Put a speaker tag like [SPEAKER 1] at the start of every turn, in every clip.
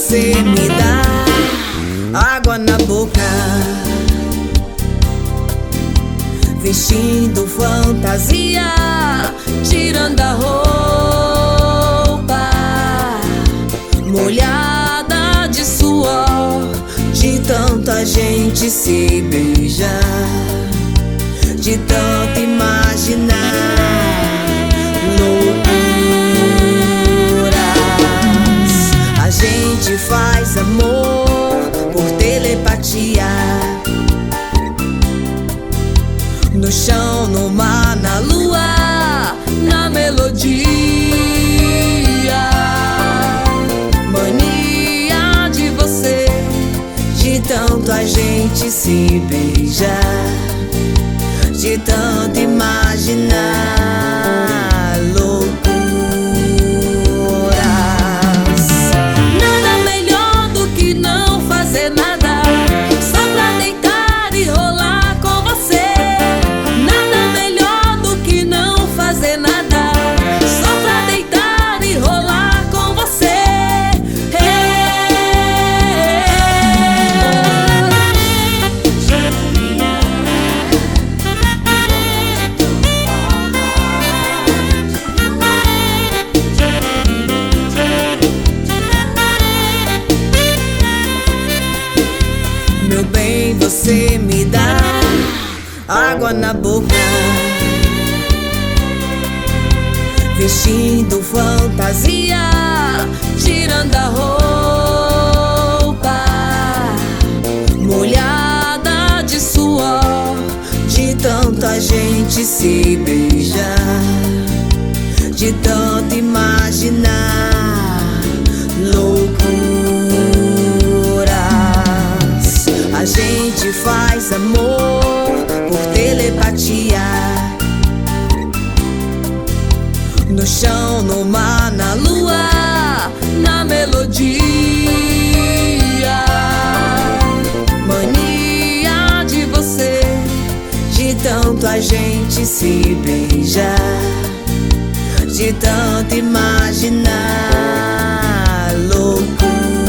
[SPEAKER 1] você me dá água na boca, vestindo fantasia, tirando a roupa, molhada de suor, de tanta gente se beijar, de tanto imaginar loucuras. A gente faz amor por telepatia, no chão, no mar, na lua, na melodia. Mania de você, de tanto a gente se beijar, de tanto imaginar loucuras. Nada melhor do que não fazer nada, só pra deitar e rolar com você. Nada melhor do que não fazer nada, só pra deitar e rolar com você. Meu bem, você me dá água na boca, vestindo fantasia, tirando a roupa, molhada de suor, de tanta gente se beijar, de tanto imaginar loucuras. A gente faz amor por telepatia, no chão, no mar, na lua, na melodia. Mania de você, de tanto a gente se beijar, de tanto imaginar loucuras.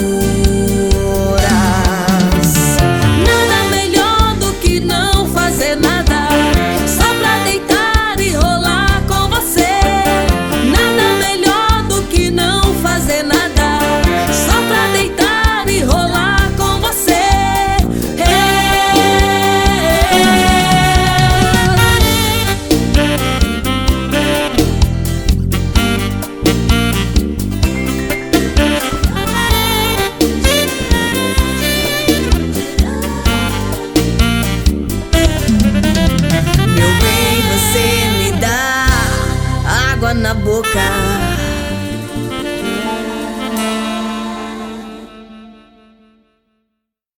[SPEAKER 1] Nada melhor do que não fazer nada, só pra deitar e rolar com você. Nada melhor do que não fazer nada, só pra deitar e rolar com você. Meu bem, você me dá água na boca,